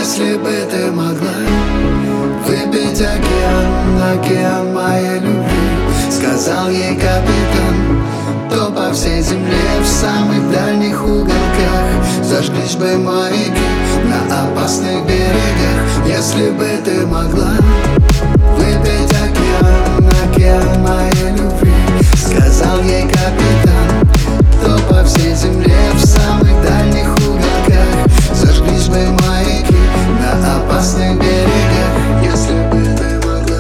Если бы ты могла выпить океан, океан моей любви, сказал ей капитан, то по всей земле в самых дальних уголках зажглись бы маяки на опасных берегах. Если бы ты могла выпить океан, океан моей любви, сказал ей капитан, то по всей земле в самых дальних уголках зажглись бы маяки на опасных берегах. Если бы ты могла.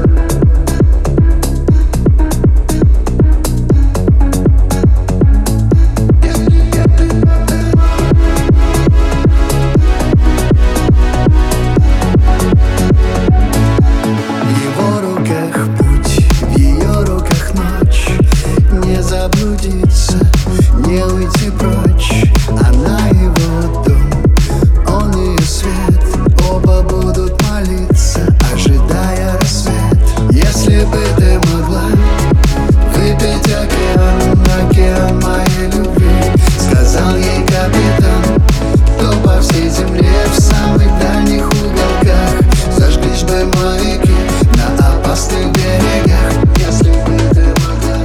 В его руках путь, в ее руках ночь. Не заблудиться, не уйти прочь. Она его дом, он ее свет. Оба будут молиться, ожидая рассвет. Если бы ты могла выпить океан, океан моей любви, сказал ей капитан, то по всей земле в самых дальних уголках зажглись бы маяки на опасных берегах. Если бы ты могла.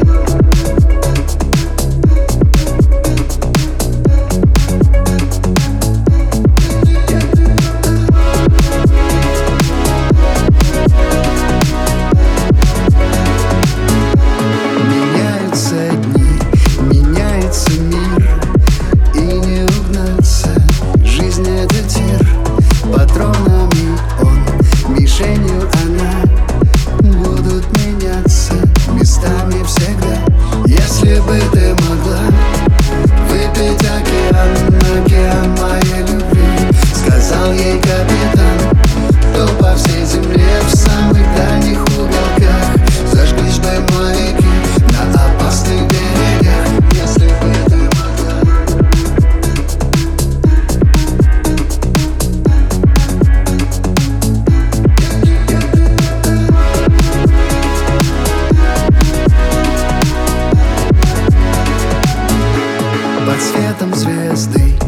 Меняются дни, меняется мир, и не угнаться, жизнь — это тир. Патронами он, мишенью она, будут меняться местами всегда. Если бы ты могла выпить океан, океан моей любви, сказал ей капитан, то по всей земле в самых дальних уголках зажглись бы маяки на опасных берегах. Если бы ты могла. Под светом звезды